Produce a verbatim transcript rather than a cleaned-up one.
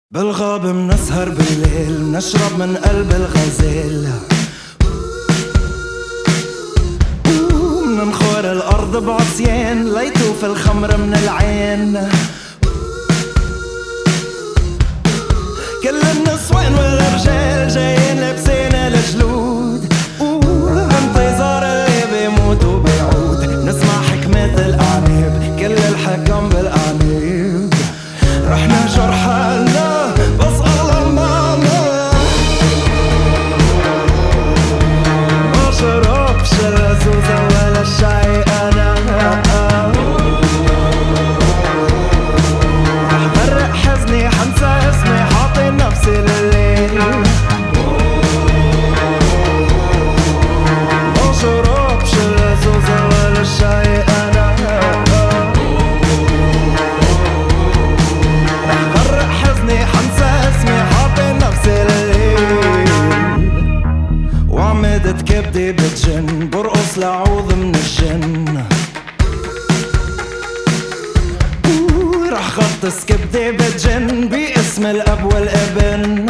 بالغاب منسهر بالليل، منشرب من قلب الغزال، مننخور الأرض بعصيان ليتوف الخمر من العين. كل النسوان والرجال جايين لابسين الجلود، بانتظار اللي بيموت وبيعود. نسمع حكمات الأعناب، كل الحكم بالأعناب. رح نهجر حالنا بس الله معنا، ما شربش الزوزة ولا الشاي أنا. رح برق حزني حنسى اسمي، حاطي نفسي لليل. ما شربش الزوزة ولا الشاي أنا. وعمدت كبدي بتجن، برقص لعوذ من الجن. رح غطس كبدي بتجن باسم الأب والابن.